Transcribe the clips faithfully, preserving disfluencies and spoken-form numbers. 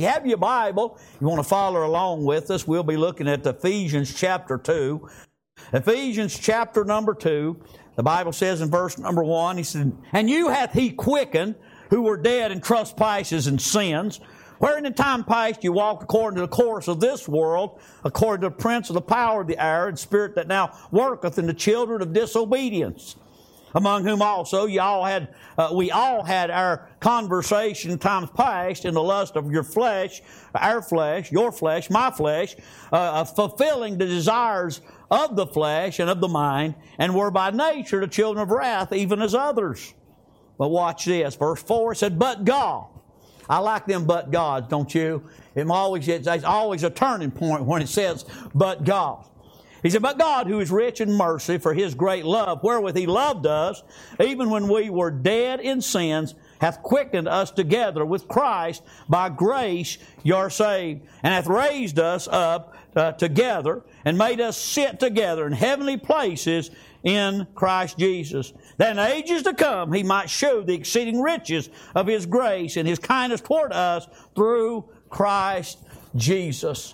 you have your Bible, you want to follow along with us, we'll be looking at Ephesians chapter two. Ephesians chapter number two, the Bible says in verse number one, he said, "And you hath he quickened, who were dead in trespasses and sins, wherein in time past you walked according to the course of this world, according to the prince of the power of the air, and spirit that now worketh in the children of disobedience, among whom also you all had, uh, we all had our conversation in times past in the lust of your flesh, our flesh, your flesh, my flesh, uh, fulfilling the desires of the flesh and of the mind, and were by nature the children of wrath, even as others." But watch this, verse four said, "But God." I like them "but gods," don't you? It always, it's always a turning point when it says "but God." He said, "But God, who is rich in mercy, for His great love, wherewith He loved us, even when we were dead in sins, hath quickened us together with Christ. By grace you are saved, and hath raised us up uh, together, and made us sit together in heavenly places in Christ Jesus, that in ages to come He might show the exceeding riches of His grace and His kindness toward us through Christ Jesus."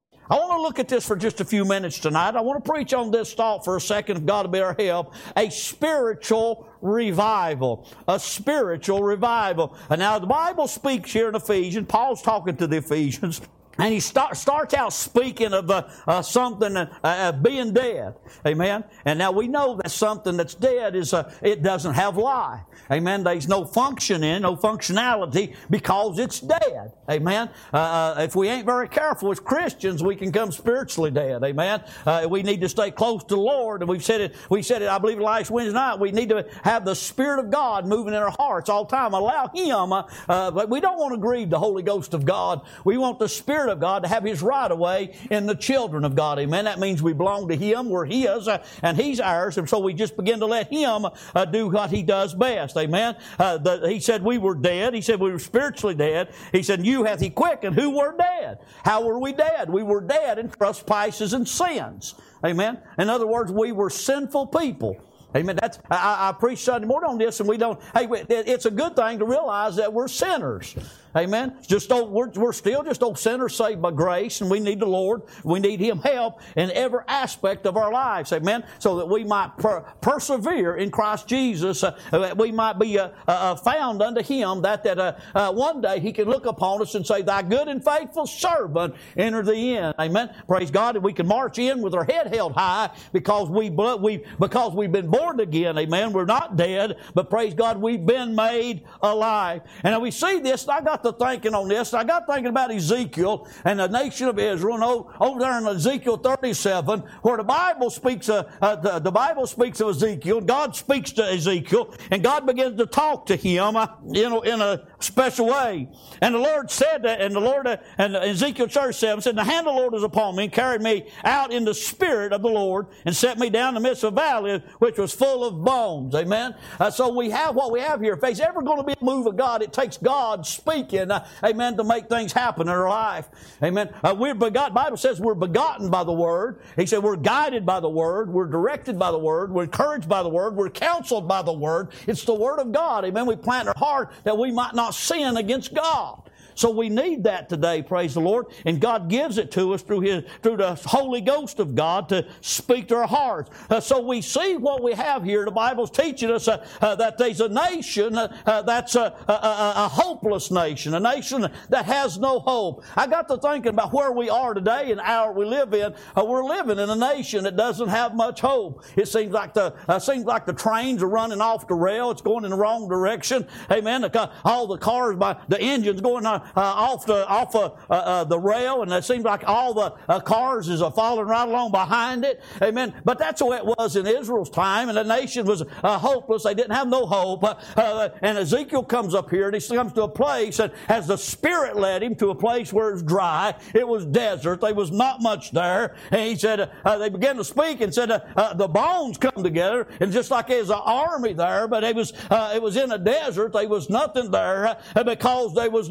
I want to look at this for just a few minutes tonight. I want to preach on this thought for a second, if God will be our help. A spiritual revival. A spiritual revival. And now the Bible speaks here in Ephesians. Paul's talking to the Ephesians. And he start, starts out speaking of uh, uh, something uh, uh, being dead. Amen. And now we know that something that's dead is uh, it doesn't have life. Amen. There's no function in, no functionality because it's dead. Amen. Uh, uh, if we ain't very careful as Christians, we can come spiritually dead. Amen. Uh, we need to stay close to the Lord. And we've said it, we said it, I believe last Wednesday night, we need to have the Spirit of God moving in our hearts all the time. Allow Him, uh, uh, but we don't want to grieve the Holy Ghost of God. We want the Spirit of God to have His right of way in the children of God. Amen. That means we belong to Him. We're His uh, and He's ours. And so we just begin to let Him uh, do what He does best. Amen. Uh, the, he said we were dead. He said we were spiritually dead. He said, "You hath He quickened who were dead." How were we dead? We were dead in trespasses and sins. Amen. In other words, we were sinful people. Amen. That's I, I preach Sunday morning on this, and we don't. Hey, it's a good thing to realize that we're sinners. Amen. Just don't, we're, we're still just old sinners saved by grace, and we need the Lord. We need Him help in every aspect of our lives. Amen. So that we might per, persevere in Christ Jesus. Uh, that we might be uh, uh, found unto Him. That that uh, uh, one day He can look upon us and say, "Thy good and faithful servant, enter the end." Amen. Praise God. And we can march in with our head held high because we we because we've been born again. Amen. We're not dead, but praise God, we've been made alive. And we see this. I got to thinking on this. I got thinking about Ezekiel and the nation of Israel. And over there in Ezekiel thirty-seven, where the Bible speaks, uh, uh, the, the Bible speaks of Ezekiel. God speaks to Ezekiel, and God begins to talk to him, uh, you know, in a special way. And the Lord said that, and the Lord, uh, and Ezekiel church seven said, "The hand of the Lord was upon me, and carried me out in the spirit of the Lord, and set me down in the midst of a valley, which was full of bones." Amen. Uh, so we have what we have here. If there's ever going to be a move of God, it takes God speaking. Uh, amen, to make things happen in our life. Amen. Uh, we're begotten. Bible says we're begotten by the Word. He said we're guided by the Word. We're directed by the Word. We're encouraged by the Word. We're counseled by the Word. It's the Word of God. Amen. We plant in our heart that we might not sin against God. So we need that today, praise the Lord. And God gives it to us through His, through the Holy Ghost of God to speak to our hearts. Uh, so we see what we have here. The Bible's teaching us uh, uh, that there's a nation uh, uh, that's a, a, a, a hopeless nation, a nation that has no hope. I got to thinking about where we are today and the hour we live in. Uh, we're living in a nation that doesn't have much hope. It seems like the uh, seems like the trains are running off the rail. It's going in the wrong direction. Amen. The, all the cars, by the engines going on. Uh, off the off uh, uh, the rail, and it seems like all the uh, cars is uh, following right along behind it. Amen. But that's the way it was in Israel's time, and the nation was uh, hopeless. They didn't have no hope. Uh, uh, and Ezekiel comes up here, and he comes to a place, and as the Spirit led him to a place where it was dry, it was desert. There was not much there. And he said, uh, they began to speak and said, uh, uh, the bones come together, and just like there's an army there, but it was uh, it was in a desert. There was nothing there uh, because there was no life.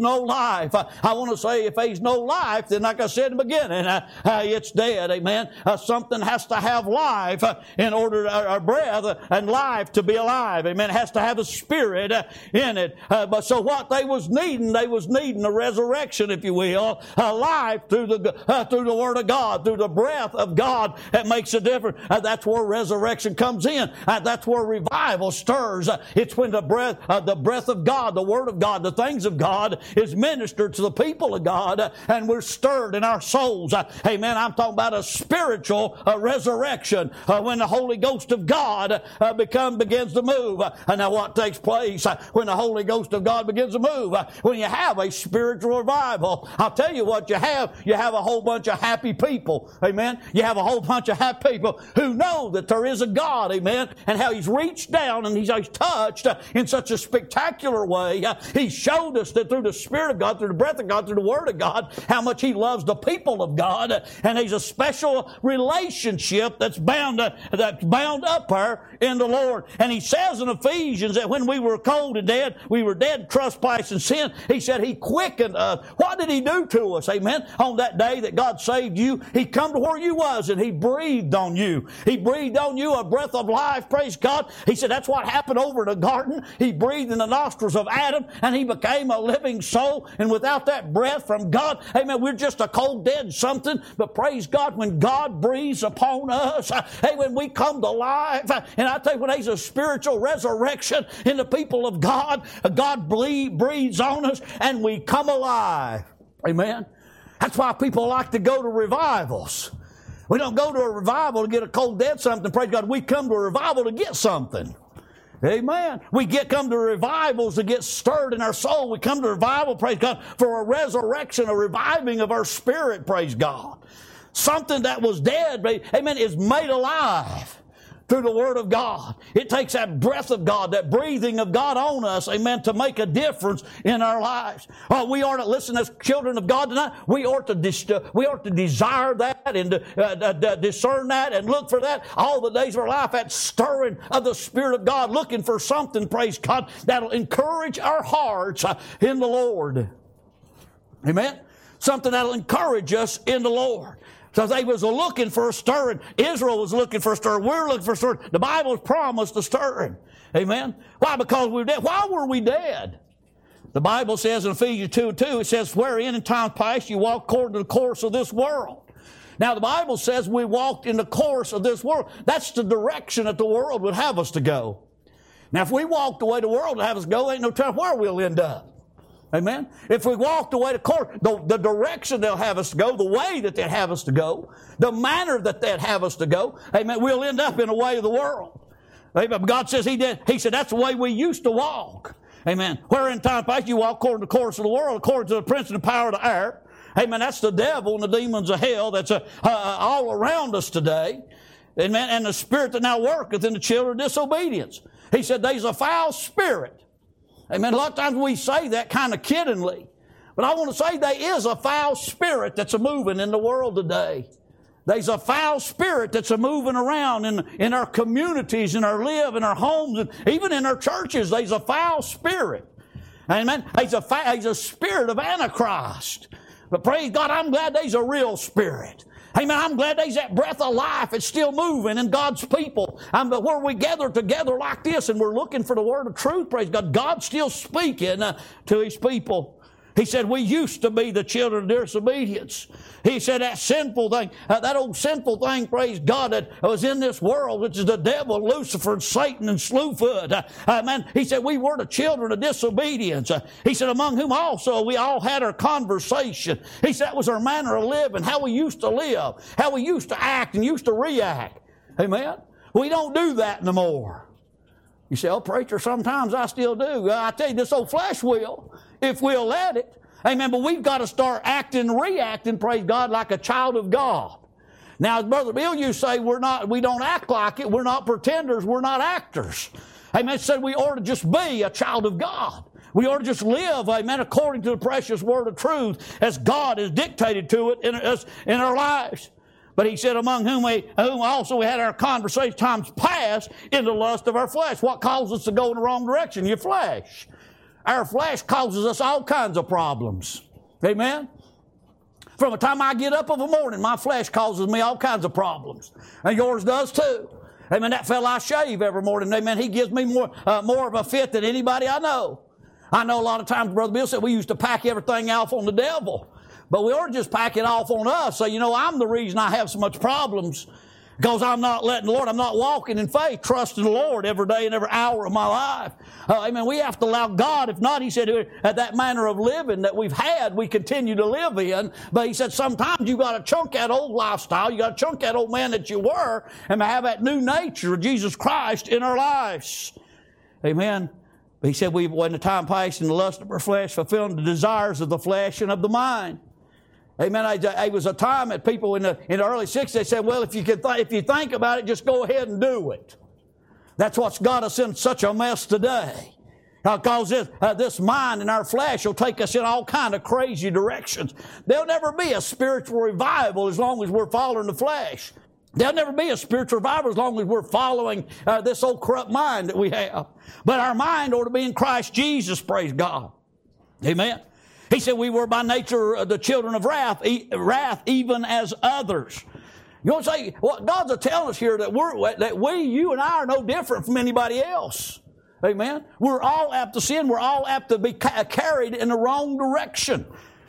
life. Uh, I want to say if there's no life, then like I said in the beginning, uh, uh, it's dead. Amen. Uh, something has to have life uh, in order to, uh, breath uh, and life to be alive. Amen. It has to have a spirit uh, in it. Uh, but so what they was needing, they was needing a resurrection, if you will, a life through the uh, through the Word of God, through the breath of God that makes a difference. Uh, that's where resurrection comes in. Uh, that's where revival stirs. Uh, it's when the breath, uh, the breath of God, the Word of God, the things of God is ministered to the people of God, uh, and we're stirred in our souls. Uh, amen. I'm talking about a spiritual uh, resurrection uh, when the Holy Ghost of God uh, become begins to move. Uh, and now what takes place uh, when the Holy Ghost of God begins to move? Uh, when you have a spiritual revival, I'll tell you what you have. You have a whole bunch of happy people. Amen. You have a whole bunch of happy people who know that there is a God. Amen. And how He's reached down and He's, he's touched uh, in such a spectacular way. Uh, he showed us that through the Spirit of God, through the breath of God, through the Word of God, how much He loves the people of God. Uh, and there's a special relationship that's bound, uh, that's bound up there in the Lord. And He says in Ephesians that when we were cold and dead, we were dead, trespass and sin. He said He quickened us. What did He do to us? Amen. On that day that God saved you, He come to where you was and He breathed on you. He breathed on you a breath of life. Praise God. He said that's what happened over in the garden. He breathed in the nostrils of Adam and he became a living soul. And without that breath from God, amen, we're just a cold dead something. But praise God, when God breathes upon us, hey, when we come to life, and I tell you, when there's a spiritual resurrection in the people of God, God breathes on us and we come alive. Amen. That's why people like to go to revivals. We don't go to a revival to get a cold dead something. Praise God. We come to a revival to get something. Amen. We get come to revivals to get stirred in our soul. We come to revival, praise God, for a resurrection, a reviving of our spirit, praise God. Something that was dead, amen, is made alive through the Word of God. It takes that breath of God, that breathing of God on us, amen, to make a difference in our lives. Oh, we are to listen as children of God tonight. We ought to dis- we ought to desire that and uh, uh, discern that and look for that all the days of our life. That stirring of the Spirit of God, looking for something, praise God, that'll encourage our hearts uh, in the Lord. Amen. Something that'll encourage us in the Lord. So they was looking for a stirring. Israel was looking for a stirring. We're looking for a stirring. The Bible has promised a stirring. Amen. Why? Because we were dead. Why were we dead? The Bible says in Ephesians two and two, it says, wherein in times past you walked according to the course of this world. Now the Bible says we walked in the course of this world. That's the direction that the world would have us to go. Now if we walked the way the world would have us go, ain't no telling where we'll end up. Amen. If we walk the way to court, the, the direction they'll have us to go, the way that they'll have us to go, the manner that they'll have us to go, amen, we'll end up in the way of the world. Amen. God says He did. He said that's the way we used to walk. Amen. Where in time past you walk according to the course of the world, according to the prince and the power of the air. Amen. That's the devil and the demons of hell that's uh, uh, all around us today. Amen. And the spirit that now worketh in the children of disobedience. He said there's a foul spirit. Amen. A lot of times we say that kind of kiddingly. But I want to say there is a foul spirit that's a moving in the world today. There's a foul spirit that's a moving around in, in our communities, in our live, in our homes, and even in our churches. There's a foul spirit. Amen. There's a, there's a spirit of Antichrist. But praise God, I'm glad there's a real spirit. Amen. I'm glad there's that breath of life. It's still moving in God's people. Um, but where we gather together like this and we're looking for the word of truth, praise God, God's still speaking uh, to His people. He said, we used to be the children of disobedience. He said that sinful thing, uh, that old sinful thing, praise God, that was in this world, which is the devil, Lucifer, and Satan, and Slewfoot. Uh, uh, man, he said, we were the children of disobedience. Uh, he said, among whom also we all had our conversation. He said, that was our manner of living, how we used to live, how we used to act and used to react. Amen? We don't do that no more. You say, oh, preacher, sometimes I still do. I tell you, this old flesh will, if we'll let it. Amen. But we've got to start acting and reacting, praise God, like a child of God. Now, as Brother Bill, you say we're not, we don't act like it. We're not pretenders. We're not actors. Amen. It said we ought to just be a child of God. We ought to just live, amen, according to the precious word of truth as God has dictated to it in us in our lives. But he said, among whom we whom also we had our conversation times past in the lust of our flesh. What causes us to go in the wrong direction? Your flesh. our flesh causes us all kinds of problems. Amen? From the time I get up of a morning, my flesh causes me all kinds of problems. And yours does too. Amen. That fella I shave every morning, amen, he gives me more, uh, more of a fit than anybody I know. I know a lot of times, Brother Bill said, we used to pack everything off on the devil. But we ought to just pack it off on us. So, you know, I'm the reason I have so much problems. Because I'm not letting the Lord, I'm not walking in faith, trusting the Lord every day and every hour of my life. Uh, amen. We have to allow God. If not, he said, at that manner of living that we've had, we continue to live in. But he said, sometimes you got to chunk that old lifestyle. You got to chunk that old man that you were and have that new nature of Jesus Christ in our lives. Amen. But he said, we, when the time passed in the lust of our flesh, fulfilling the desires of the flesh and of the mind. Amen. It was a time that people in the, in the early sixties, they said, well, if you, can th- if you think about it, just go ahead and do it. That's what's got us in such a mess today. Because this, uh, this mind in our flesh will take us in all kind of crazy directions. There'll never be a spiritual revival as long as we're following the flesh. There'll never be a spiritual revival as long as we're following uh, this old corrupt mind that we have. But our mind ought to be in Christ Jesus, praise God. Amen. He said we were by nature the children of wrath, wrath even as others. You want to say, well, God's telling us here that we're that we, you and I are no different from anybody else. Amen. We're all apt to sin. We're all apt to be ca- carried in the wrong direction.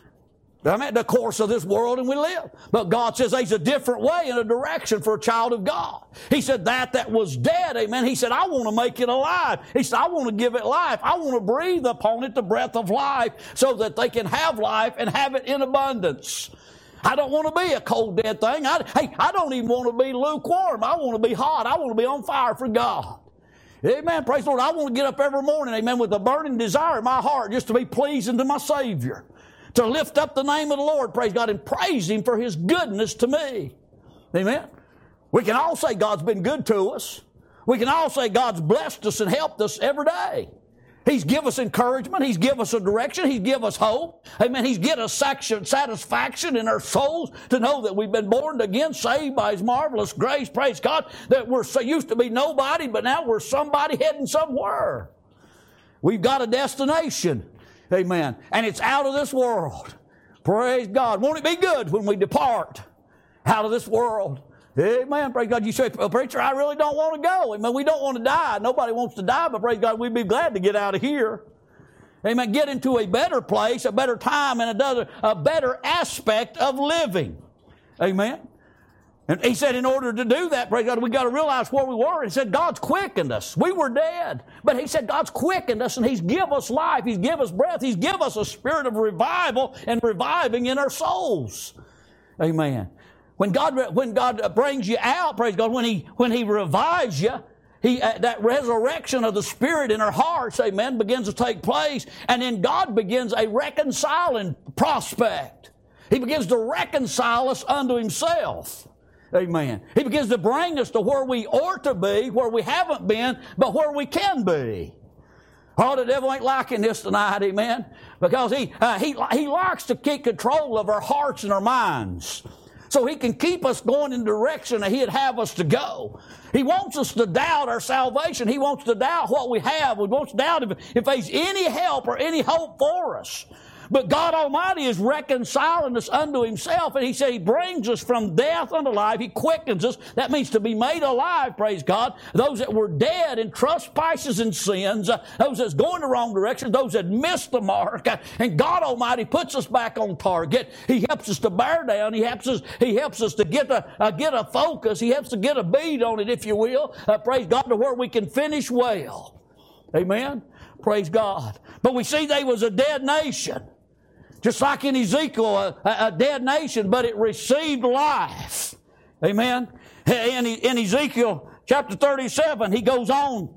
I mean, the course of this world and we live. But God says there's a different way and a direction for a child of God. He said that that was dead, amen. He said, I want to make it alive. He said, I want to give it life. I want to breathe upon it the breath of life so that they can have life and have it in abundance. I don't want to be a cold, dead thing. I, hey, I don't even want to be lukewarm. I want to be hot. I want to be on fire for God. Amen. Praise the Lord. I want to get up every morning, amen, with a burning desire in my heart just to be pleasing to my Savior. To lift up the name of the Lord, praise God, and praise Him for His goodness to me. Amen. We can all say God's been good to us. We can all say God's blessed us and helped us every day. He's given us encouragement. He's given us a direction. He's given us hope. Amen. He's given us satisfaction in our souls to know that we've been born again, saved by His marvelous grace. Praise God, that we're so used to be nobody, but now we're somebody heading somewhere. We've got a destination. Amen. And it's out of this world. Praise God. Won't it be good when we depart out of this world? Amen. Praise God. You say, well, preacher, I really don't want to go. Amen. We don't want to die. Nobody wants to die, but praise God, we'd be glad to get out of here. Amen. Get into a better place, a better time, and a, a better aspect of living. Amen. And he said in order to do that, praise God, we got to realize where we were. He said God's quickened us. We were dead. But he said God's quickened us and He's given us life. He's given us breath. He's given us a spirit of revival and reviving in our souls. Amen. When God, when God brings you out, praise God, when He, when He revives you, He, uh, that resurrection of the Spirit in our hearts, amen, begins to take place. And then God begins a reconciling prospect. He begins to reconcile us unto Himself. Amen. He begins to bring us to where we ought to be, where we haven't been, but where we can be. Oh, the devil ain't liking this tonight, amen, because he, uh, he, he likes to keep control of our hearts and our minds so he can keep us going in the direction that he'd have us to go. He wants us to doubt our salvation. He wants to doubt what we have. He wants to doubt if, if there's any help or any hope for us. But God Almighty is reconciling us unto Himself, and He said He brings us from death unto life. He quickens us. That means to be made alive, praise God. Those that were dead in trespasses and sins, uh, those that's going the wrong direction, those that missed the mark, uh, and God Almighty puts us back on target. He helps us to bear down. He helps us, He helps us to get a, uh, get a focus. He helps to get a bead on it, if you will. Uh, praise God, to where we can finish well. Amen? Praise God. But we see they was a dead nation. Just like in Ezekiel, a, a dead nation, but it received life. Amen. In, in Ezekiel chapter thirty-seven, he goes on.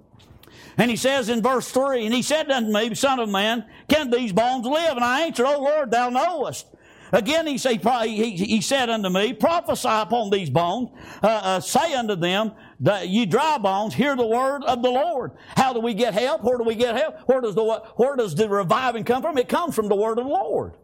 And he says in verse three, and he said unto me, Son of man, can these bones live? And I answered, O Lord, thou knowest. Again he, say, he, he said unto me, prophesy upon these bones, uh, uh, say unto them, ye dry bones, hear the word of the Lord. How do we get help? Where do we get help? Where does the, where does the reviving come from? It comes from the word of the Lord.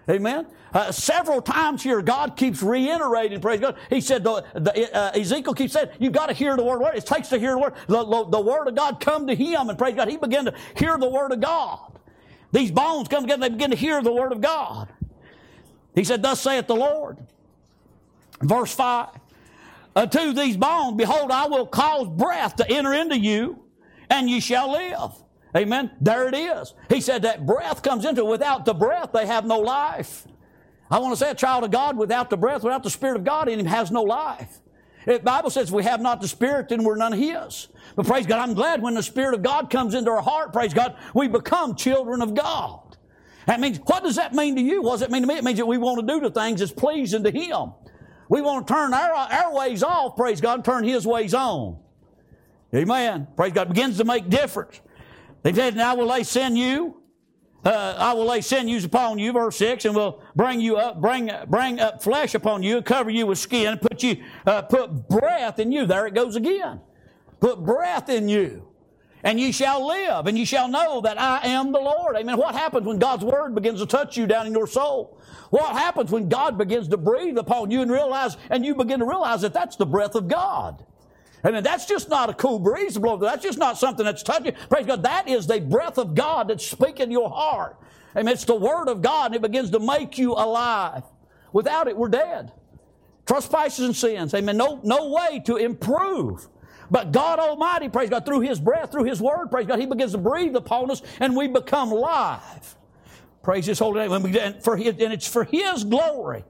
Amen. Uh, several times here, God keeps reiterating, praise God. He said, the, the, uh, Ezekiel keeps saying, you've got to hear the word. It takes to hear the word. The, the, the word of God come to him, and praise God, he began to hear the word of God. These bones come together, they begin to hear the word of God. He said, thus saith the Lord. Verse five, unto these bones, behold, I will cause breath to enter into you, and ye shall live. Amen. There it is. He said that breath comes into it. Without the breath, they have no life. I want to say a child of God without the breath, without the Spirit of God in him has no life. The Bible says if we have not the Spirit, then we're none of his. But praise God, I'm glad when the Spirit of God comes into our heart, praise God, we become children of God. That means, what does that mean to you? What does it mean to me? It means that we want to do the things that's pleasing to him. We want to turn our, our ways off, praise God, and turn his ways on. Amen. Praise God. It begins to make difference. They said, and I will lay send you, uh, I will lay sinews upon you, verse six, and will bring you up, bring, bring up flesh upon you, cover you with skin, and put you, uh, put breath in you. There it goes again. Put breath in you, and ye shall live, and ye shall know that I am the Lord. Amen. What happens when God's word begins to touch you down in your soul? What happens when God begins to breathe upon you and realize, and you begin to realize that that's the breath of God? Amen. That's just not a cool breeze to blow. That's just not something that's touching. Praise God. That is the breath of God that's speaking your heart. Amen. It's the word of God, and it begins to make you alive. Without it, we're dead. Trespasses and sins. Amen. No, no way to improve. But God Almighty, praise God, through his breath, through his word, praise God, he begins to breathe upon us, and we become live. Praise his holy name. And, for his, and it's for his glory.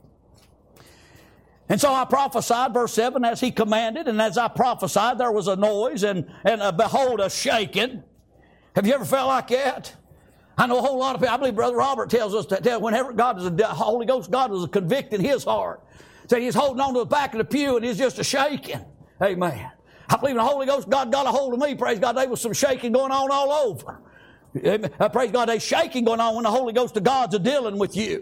And so I prophesied, verse seven, as he commanded, and as I prophesied, there was a noise, and, and uh, behold, a shaking. Have you ever felt like that? I know a whole lot of people. I believe Brother Robert tells us that whenever God is a Holy Ghost, God is a convicting his heart. So he's holding on to the back of the pew, and he's just a shaking. Amen. I believe in the Holy Ghost, God got a hold of me. Praise God, there was some shaking going on all over. Amen. Uh, praise God, there's shaking going on when the Holy Ghost of God's a dealing with you.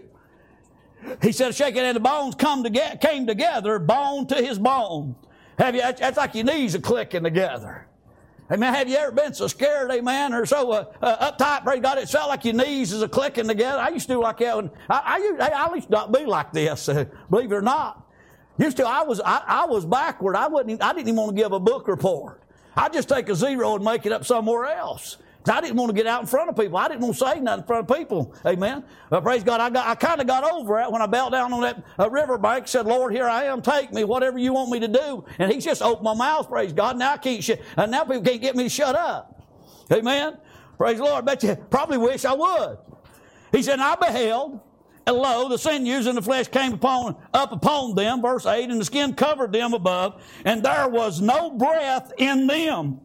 He said, shaking, and the bones come together, came together, bone to his bone. Have you? That's like your knees are clicking together. Amen. Have you ever been so scared, amen, or so uh, uh, uptight? Praise God, it felt like your knees is a clicking together. I used to do like that. When I, I, used, I used to not be like this, uh, believe it or not. Used to, I was, I, I was backward. I wouldn't. I didn't even want to give a book report. I'd just take a zero and make it up somewhere else. I didn't want to get out in front of people. I didn't want to say nothing in front of people. Amen. But praise God, I got, I kind of got over it when I bowed down on that uh, riverbank, said, Lord, here I am, take me, whatever you want me to do. And he just opened my mouth, praise God. Now I can't shut, and now people can't get me to shut up. Amen. Praise the Lord. I bet you probably wish I would. He said, and I beheld, and lo, the sinews and the flesh came upon, up upon them, verse eight, and the skin covered them above, and there was no breath in them.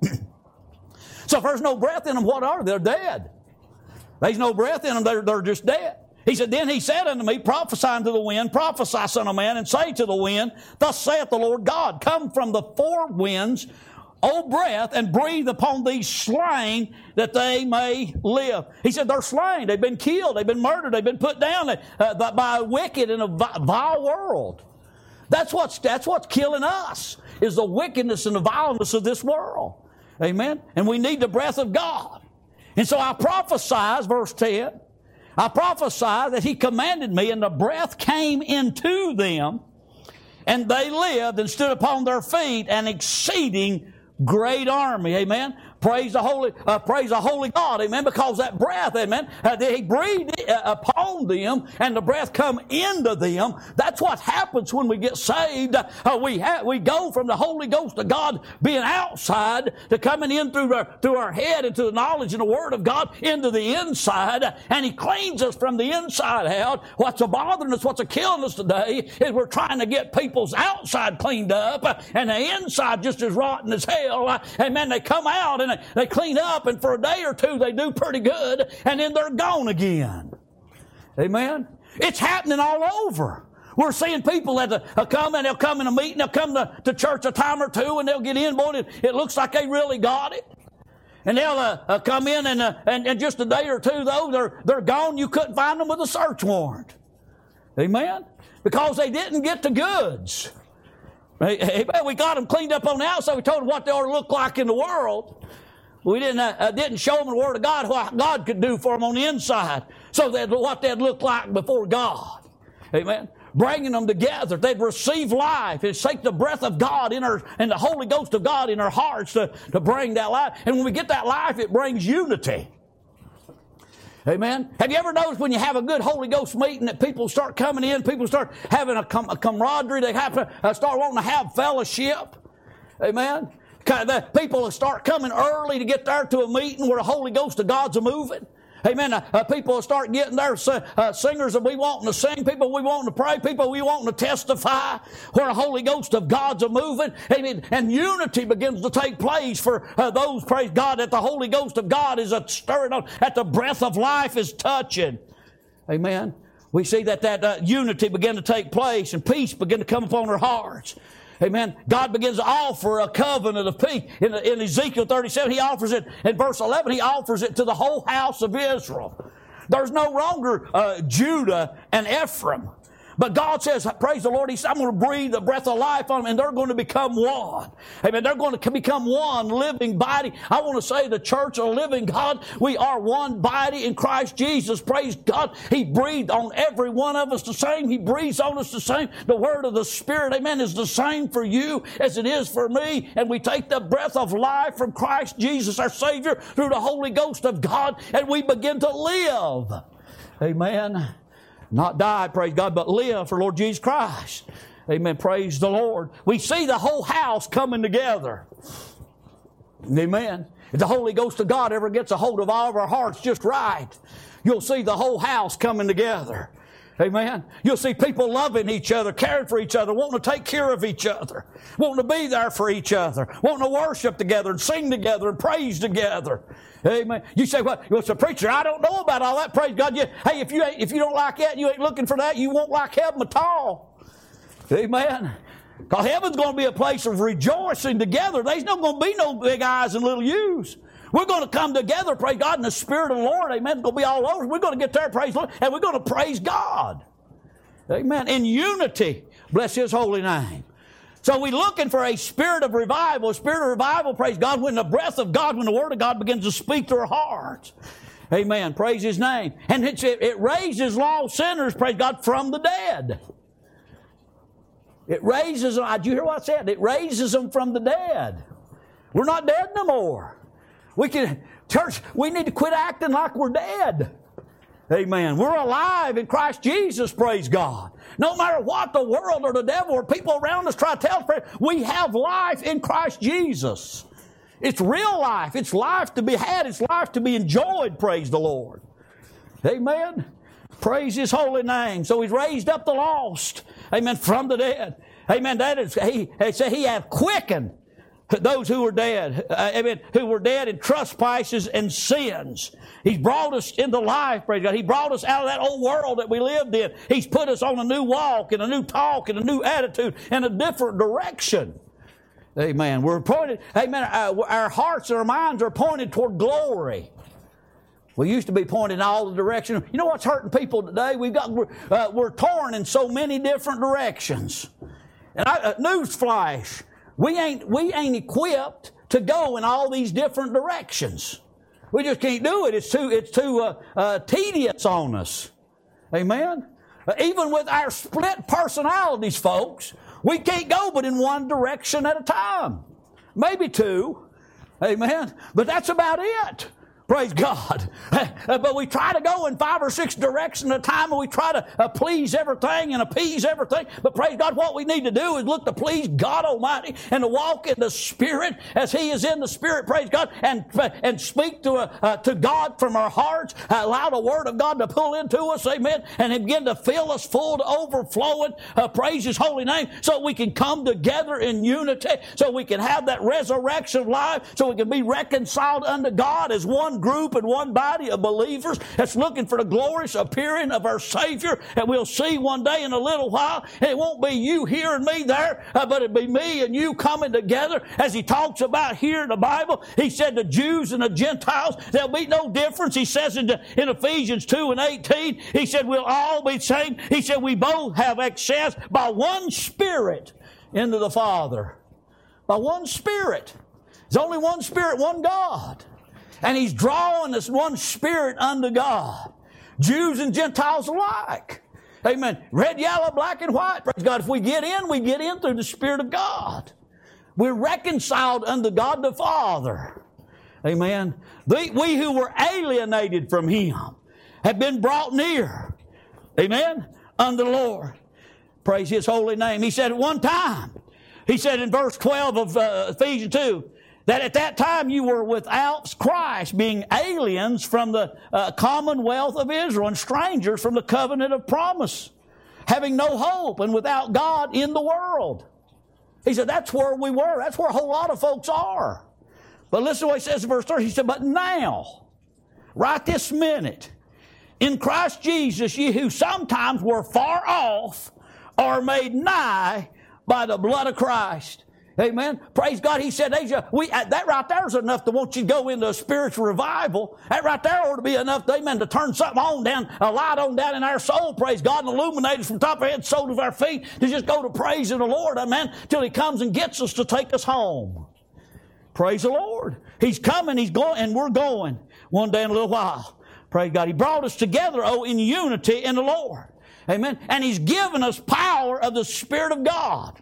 So if there's no breath in them, what are they? They're dead. There's no breath in them. They're, they're just dead. He said, then he said unto me, prophesy unto the wind, prophesy, son of man, and say to the wind, thus saith the Lord God, come from the four winds, O breath, and breathe upon these slain that they may live. He said, they're slain. They've been killed. They've been murdered. They've been put down uh, by a wicked and a vile world. That's what's, that's what's killing us, is the wickedness and the vileness of this world. Amen. And we need the breath of God. And so I prophesied, verse ten, I prophesied that he commanded me, and the breath came into them, and they lived and stood upon their feet, an exceeding great army. Amen. Praise the holy, uh, praise the holy God. Amen. Because that breath, amen, uh, he breathed uh, upon them, and the breath come into them. That's what happens when we get saved. Uh, we ha- we go from the Holy Ghost of God being outside to coming in through our, through our head into the knowledge and the Word of God into the inside, and he cleans us from the inside out. What's a bothering us, what's a killing us today is we're trying to get people's outside cleaned up, uh, and the inside just as rotten as hell. Uh, amen. They come out and they clean up, and for a day or two they do pretty good, and then they're gone again. Amen. It's happening all over. We're seeing people that uh, come and they'll come in a meeting, they'll come to, to church a time or two, and they'll get in, boy, it, it looks like they really got it. And they'll uh, uh, come in, and, uh, and and just a day or two, though, they're they're gone. You couldn't find them with a search warrant. Amen. Because they didn't get the goods. Amen. We got them cleaned up on the outside. We told them what they ought to look like in the world. We didn't, uh, uh, didn't show them the Word of God, what God could do for them on the inside, so that what they'd look like before God. Amen. Bringing them together, they'd receive life. It'd take the breath of God in our, and the Holy Ghost of God in our hearts to, to bring that life. And when we get that life, it brings unity. Amen. Have you ever noticed when you have a good Holy Ghost meeting that people start coming in, people start having a, com- a camaraderie, they have to uh, start wanting to have fellowship? Amen. Kind of, people start coming early to get there to a meeting where the Holy Ghost of God's a moving. Amen. Uh, uh, people start getting there. Uh, singers that we wanting to sing. People we wanting to pray. People we wanting to testify. Where the Holy Ghost of God's a moving. Amen. And unity begins to take place for uh, those, praise God, that the Holy Ghost of God is a stirring on, that the breath of life is touching. Amen. We see that that uh, unity begin to take place and peace begin to come upon their hearts. Amen. God begins to offer a covenant of peace. In, in Ezekiel thirty-seven, He offers it. In verse eleven, He offers it to the whole house of Israel. There's no longer uh, Judah and Ephraim. But God says, praise the Lord, He said, I'm going to breathe the breath of life on them, and they're going to become one. Amen. They're going to become one living body. I want to say the church of the living God, we are one body in Christ Jesus. Praise God. He breathed on every one of us the same. He breathes on us the same. The word of the Spirit, amen, is the same for you as it is for me. And we take the breath of life from Christ Jesus, our Savior, through the Holy Ghost of God, and we begin to live. Amen. Not die, praise God, but live for Lord Jesus Christ. Amen. Praise the Lord. We see the whole house coming together. Amen. If the Holy Ghost of God ever gets a hold of all of our hearts just right, you'll see the whole house coming together. Amen. You'll see people loving each other, caring for each other, wanting to take care of each other, wanting to be there for each other, wanting to worship together and sing together and praise together. Amen. You say, well, well, so preacher, I don't know about all that. Praise God. You, hey, if you ain't, if you don't like that, you ain't looking for that, you won't like heaven at all. Amen. Because heaven's going to be a place of rejoicing together. There's not going to be no big eyes and little U's. We're going to come together, praise God, in the Spirit of the Lord. Amen. It's going to be all over. We're going to get there, praise the Lord, and we're going to praise God. Amen. In unity. Bless His holy name. So we're looking for a spirit of revival. A spirit of revival, praise God, when the breath of God, when the Word of God begins to speak to our hearts. Amen. Praise His name. And it, it raises lost sinners, praise God, from the dead. It raises them. Did you hear what I said? It raises them from the dead. We're not dead no more. We can, church, we need to quit acting like we're dead. Amen. We're alive in Christ Jesus, praise God. No matter what the world or the devil or people around us try to tell us, we have life in Christ Jesus. It's real life. It's life to be had. It's life to be enjoyed, praise the Lord. Amen. Praise His holy name. So He's raised up the lost, amen, from the dead. Amen. That is, He, he said He hath quickened those who were dead, uh, I mean, who were dead in trespasses and sins. He's brought us into life, praise God. He brought us out of that old world that we lived in. He's put us on a new walk and a new talk and a new attitude and a different direction. Amen. We're pointed, amen, our, our hearts and our minds are pointed toward glory. We used to be pointed in all the directions. You know what's hurting people today? We've got, we're, uh, we're torn in so many different directions. And I, uh, newsflash, we ain't, we ain't equipped to go in all these different directions. We just can't do it. It's too, it's too uh, uh, tedious on us. Amen? Uh, even with our split personalities, folks, we can't go but in one direction at a time. Maybe two. Amen? But that's about it. Praise God. But we try to go in five or six directions at a time, and we try to uh, please everything and appease everything. But praise God, what we need to do is look to please God Almighty and to walk in the Spirit as He is in the Spirit, praise God, and and speak to uh, uh, to God from our hearts. Uh, allow the Word of God to pull into us, amen, and begin to fill us full to overflowing. Uh, praise His holy name, so we can come together in unity, so we can have that resurrection of life, so we can be reconciled unto God as one group and one body of believers that's looking for the glorious appearing of our Savior, and we'll see one day in a little while. It won't be you here and me there, uh, but it'll be me and you coming together as He talks about here in the Bible. He said the Jews and the Gentiles, there'll be no difference. He says in, the, in Ephesians two and eighteen, He said we'll all be saved. He said we both have access by one Spirit into the Father. By one Spirit. There's only one Spirit, one God. And He's drawing us one spirit unto God. Jews and Gentiles alike. Amen. Red, yellow, black, and white. Praise God. If we get in, we get in through the Spirit of God. We're reconciled unto God the Father. Amen. The, we who were alienated from Him have been brought near. Amen. Unto the Lord. Praise His holy name. He said at one time, He said in verse twelve of uh, Ephesians two, that at that time you were without Christ, being aliens from the uh, commonwealth of Israel and strangers from the covenant of promise, having no hope and without God in the world. He said that's where we were. That's where a whole lot of folks are. But listen to what He says in verse thirty. He said, but now, right this minute, in Christ Jesus, ye who sometimes were far off are made nigh by the blood of Christ. Amen. Praise God. He said, we, that right there is enough to want you to go into a spiritual revival. That right there ought to be enough, amen, to turn something on down, a light on down in our soul, praise God, and illuminate us from top of our head, soles of our feet, to just go to praising the Lord, amen, till He comes and gets us to take us home. Praise the Lord. He's coming, He's going, and we're going one day in a little while. Praise God. He brought us together, oh, in unity in the Lord. Amen. And He's given us power of the Spirit of God.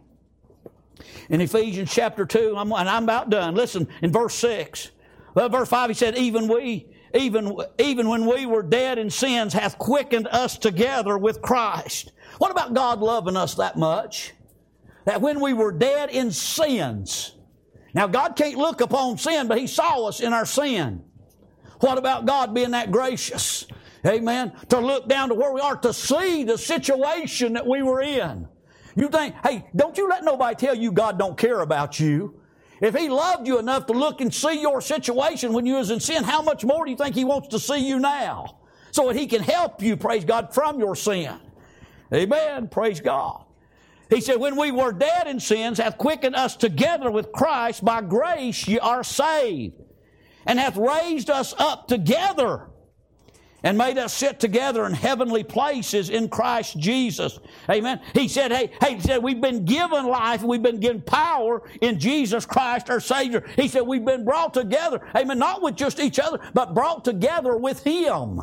In Ephesians chapter two, I'm, and I'm about done. Listen, in verse six, well, verse five, he said, even we, even, even when we were dead in sins, hath quickened us together with Christ. What about God loving us that much? That when we were dead in sins, now God can't look upon sin, but He saw us in our sin. What about God being that gracious? Amen. To look down to where we are, to see the situation that we were in. You think, hey, don't you let nobody tell you God don't care about you. If He loved you enough to look and see your situation when you was in sin, how much more do you think He wants to see you now? So that He can help you, praise God, from your sin. Amen. Praise God. He said, when we were dead in sins, hath quickened us together with Christ. By grace ye are saved. And hath raised us up together. And made us sit together in heavenly places in Christ Jesus. Amen. He said, hey, hey, he said, we've been given life, we've been given power in Jesus Christ our Savior. He said, we've been brought together. Amen. Not with just each other, but brought together with Him.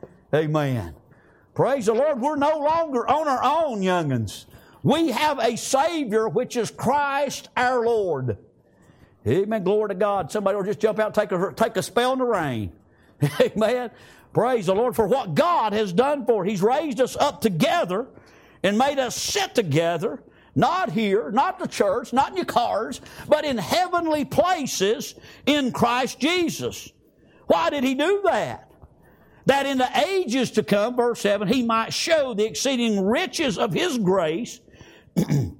Amen. Praise the Lord. We're no longer on our own, young'uns. We have a Savior, which is Christ our Lord. Amen. Glory to God. Somebody will just jump out and take a, take a spell in the rain. Amen. Praise the Lord for what God has done for us. He's raised us up together and made us sit together, not here, not the church, not in your cars, but in heavenly places in Christ Jesus. Why did He do that? That in the ages to come, verse seven, He might show the exceeding riches of His grace in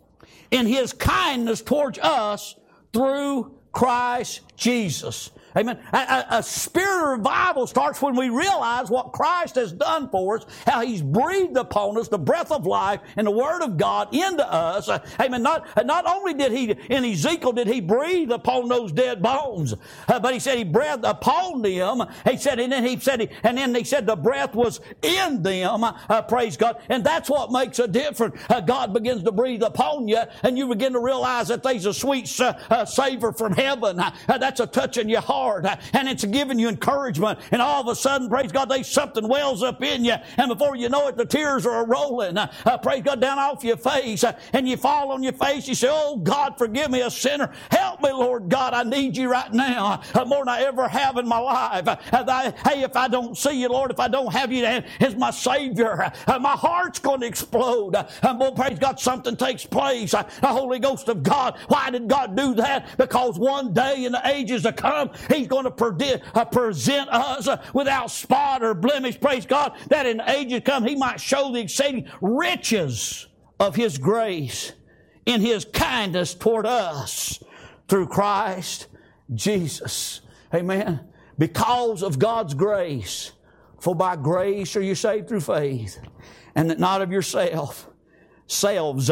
His kindness towards us through Christ Jesus. Amen. A, a, a spirit of revival starts when we realize what Christ has done for us, how He's breathed upon us the breath of life and the Word of God into us. Uh, amen. Not, not only did He, in Ezekiel, did He breathe upon those dead bones, uh, but He said He breathed upon them. He said, and then He said, he, and then He said the breath was in them. Uh, praise God. And that's what makes a difference. Uh, God begins to breathe upon you, and you begin to realize that there's a sweet uh, uh, savor from heaven. Uh, that's a touch in your heart. And it's giving you encouragement, and all of a sudden, praise God, there's something wells up in you, and before you know it, the tears are rolling, uh, uh, praise God, down off your face, uh, and you fall on your face, you say, oh God, forgive me, a sinner, help me, Lord God, I need you right now, uh, more than I ever have in my life, uh, I, hey, if I don't see you, Lord, if I don't have you as my Savior, uh, my heart's going to explode, uh, well, praise God, something takes place, uh, the Holy Ghost of God. Why did God do that? Because one day in the ages to come, He's going to predi- uh, present us uh, without spot or blemish, praise God, that in the ages to come He might show the exceeding riches of His grace in His kindness toward us through Christ Jesus. Amen. Because of God's grace, for by grace are you saved through faith, and that not of yourself, selves.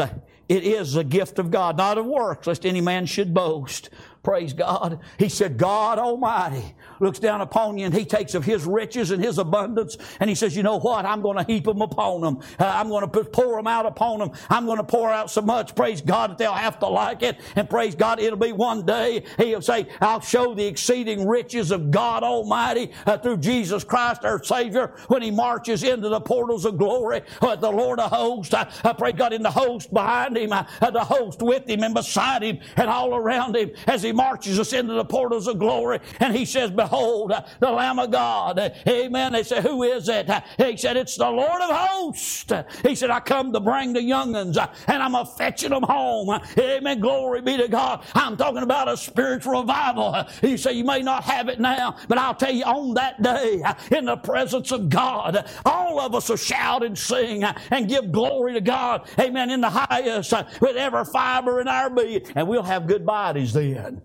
It is a gift of God, not of works, lest any man should boast. Praise God. He said, God Almighty looks down upon you and He takes of His riches and His abundance and He says, you know what? I'm going to heap them upon them. Uh, I'm going to pour them out upon them. I'm going to pour out so much, praise God, that they'll have to like it. And praise God, it'll be one day He'll say, I'll show the exceeding riches of God Almighty uh, through Jesus Christ our Savior when He marches into the portals of glory. Uh, the Lord of hosts, I, I pray God in the host behind Him, uh, the host with Him and beside Him and all around Him as He marches us into the portals of glory. And He says, behold, uh, the Lamb of God. Uh, amen. They say, who is it? Uh, he said, it's the Lord of hosts. Uh, he said, I come to bring the young'uns uh, and I'm a fetching them home. Uh, amen. Glory be to God. I'm talking about a spiritual revival. Uh, you say, you may not have it now, but I'll tell you on that day uh, in the presence of God, uh, all of us will shout and sing uh, and give glory to God. Amen. In the highest uh, with every fiber in our being. And we'll have good bodies then.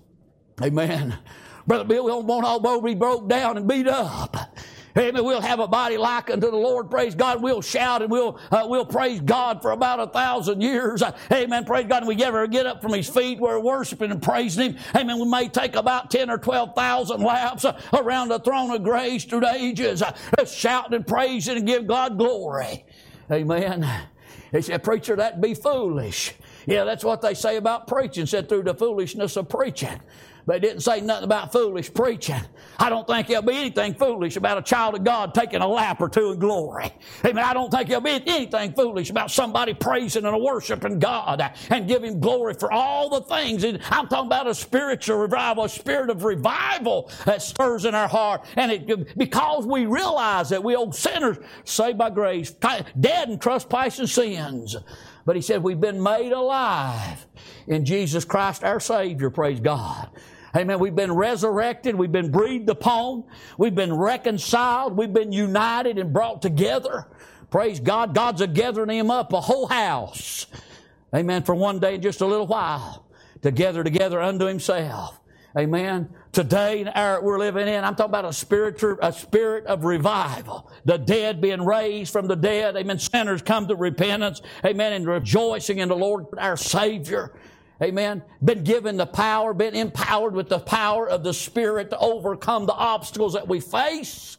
Amen. Brother Bill, we don't want all both be broke down and beat up. Amen. We'll have a body like unto the Lord. Praise God. We'll shout and we'll uh, we'll praise God for about a thousand years. Uh, amen. Praise God. And we ever get up from His feet, we're worshiping and praising Him. Amen. We may take about ten or twelve thousand laps uh, around the throne of grace through the ages, uh, shouting and praising and give God glory. Amen. They said, preacher, that'd be foolish. Yeah, that's what they say about preaching, said through the foolishness of preaching. They didn't say nothing about foolish preaching. I don't think there'll be anything foolish about a child of God taking a lap or two in glory. Amen. I don't think there'll be anything foolish about somebody praising and worshiping God and giving glory for all the things. I'm talking about a spiritual revival, a spirit of revival that stirs in our heart. And it, because we realize that we old sinners saved by grace, dead in trespass and sins. But He said we've been made alive in Jesus Christ our Savior, praise God. Amen. We've been resurrected. We've been breathed upon. We've been reconciled. We've been united and brought together. Praise God. God's a gathering Him up, a whole house. Amen. For one day, just a little while, to gather together unto Himself. Amen. Today, in the era we're living in, I'm talking about a spiritual, a spirit of revival. The dead being raised from the dead. Amen. Sinners come to repentance. Amen. And rejoicing in the Lord, our Savior. Amen. Been given the power, been empowered with the power of the Spirit to overcome the obstacles that we face.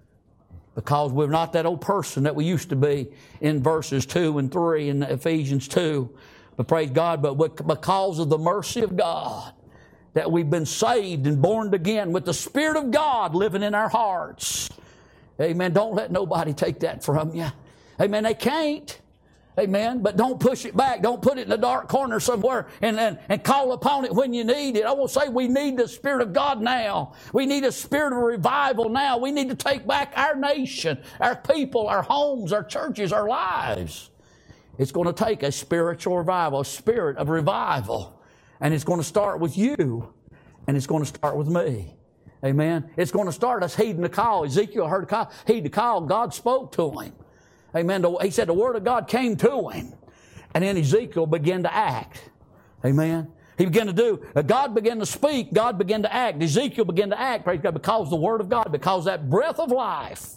Because we're not that old person that we used to be in verses two and three in Ephesians two. But praise God, but because of the mercy of God, that we've been saved and born again with the Spirit of God living in our hearts. Amen. Don't let nobody take that from you. Amen. They can't. Amen. But don't push it back. Don't put it in a dark corner somewhere and, and, and call upon it when you need it. I will say we need the Spirit of God now. We need a spirit of revival now. We need to take back our nation, our people, our homes, our churches, our lives. It's going to take a spiritual revival, a spirit of revival. And it's going to start with you. And it's going to start with me. Amen. It's going to start us heeding the call. Ezekiel heard the call. Heed the call. God spoke to him. Amen. He said the Word of God came to him. And then Ezekiel began to act. Amen. He began to do, God began to speak, God began to act. Ezekiel began to act, praise God, because the Word of God, because that breath of life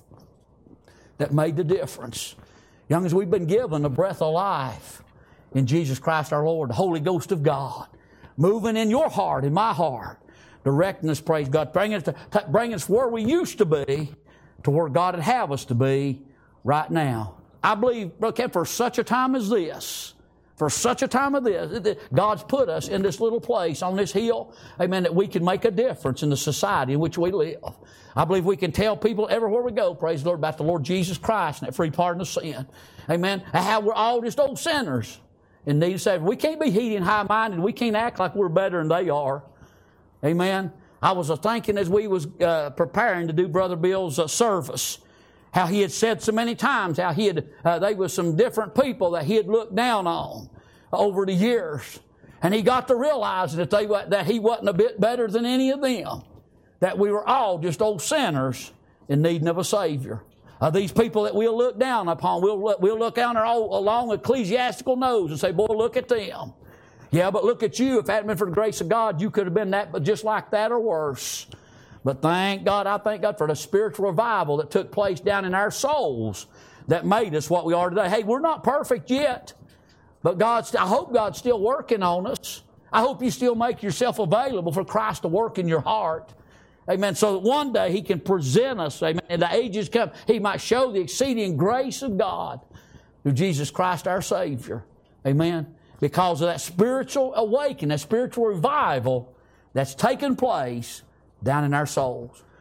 that made the difference. Young as we've been given a breath of life in Jesus Christ our Lord, the Holy Ghost of God, moving in your heart, in my heart, directing us, praise God, bringing us, to, bringing us where we used to be to where God would have us to be right now. I believe, Brother Ken, for such a time as this, for such a time as this, God's put us in this little place on this hill, amen, that we can make a difference in the society in which we live. I believe we can tell people everywhere we go, praise the Lord, about the Lord Jesus Christ and that free pardon of sin. Amen. And how we're all just old sinners in need of saving. We can't be heady and high-minded. We can't act like we're better than they are. Amen. I was thinking as we was uh, preparing to do Brother Bill's uh, service, how he had said so many times, how he had, uh, they were some different people that he had looked down on over the years. And he got to realize that they that he wasn't a bit better than any of them. That we were all just old sinners in need of a Savior. Uh, these people that we'll look down upon, we'll look, we'll look down our old, along ecclesiastical nose and say, boy, look at them. Yeah, but look at you. If it hadn't been for the grace of God, you could have been that, but just like that or worse. But thank God, I thank God for the spiritual revival that took place down in our souls that made us what we are today. Hey, we're not perfect yet. But God's, I hope God's still working on us. I hope you still make yourself available for Christ to work in your heart. Amen. So that one day He can present us, amen, and the ages come, He might show the exceeding grace of God through Jesus Christ our Savior. Amen. Because of that spiritual awakening, that spiritual revival that's taken place down in our souls.